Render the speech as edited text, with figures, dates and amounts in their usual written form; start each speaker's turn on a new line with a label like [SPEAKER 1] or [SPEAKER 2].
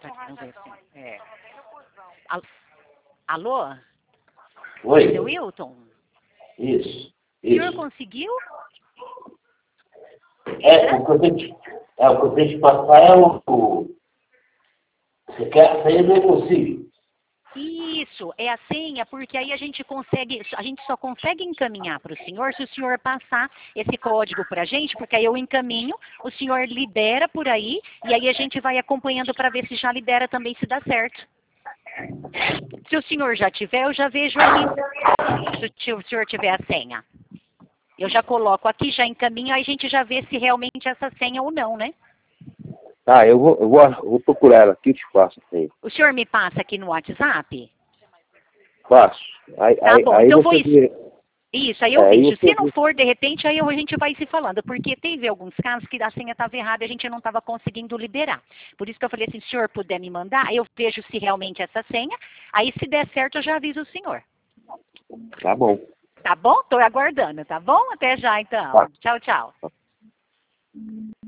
[SPEAKER 1] Vamos ver assim. Alô?
[SPEAKER 2] Oi.
[SPEAKER 1] Seu Wilton?
[SPEAKER 2] Isso.
[SPEAKER 1] O senhor conseguiu?
[SPEAKER 2] O que eu tenho que passar é o... Você quer a senha, eu consigo.
[SPEAKER 1] Isso, é a senha, porque aí a gente só consegue encaminhar para o senhor se o senhor passar esse código para a gente, porque aí eu encaminho, o senhor libera por aí, e aí a gente vai acompanhando para ver se já libera também, se dá certo. Se o senhor já tiver, eu já vejo aqui, se o senhor tiver a senha. Eu já coloco aqui, já encaminho, aí a gente já vê se realmente é essa senha ou não, né?
[SPEAKER 3] Tá, eu vou procurar ela aqui e te passo aí.
[SPEAKER 1] O senhor me passa aqui no WhatsApp?
[SPEAKER 3] Passo.
[SPEAKER 1] Tá bom,
[SPEAKER 3] aí
[SPEAKER 1] então
[SPEAKER 3] você
[SPEAKER 1] foi isso, aí eu
[SPEAKER 3] aí
[SPEAKER 1] vejo.
[SPEAKER 3] você
[SPEAKER 1] Se não for, de repente, aí a gente vai se falando, porque teve alguns casos que a senha estava errada e a gente não estava conseguindo liberar. Por isso que eu falei assim, se o senhor puder me mandar, aí eu vejo se realmente é essa senha, aí se der certo eu já aviso o senhor.
[SPEAKER 3] Tá bom.
[SPEAKER 1] Tá bom? Estou aguardando, tá bom? Até já, então.
[SPEAKER 3] Tá.
[SPEAKER 1] Tchau, tchau.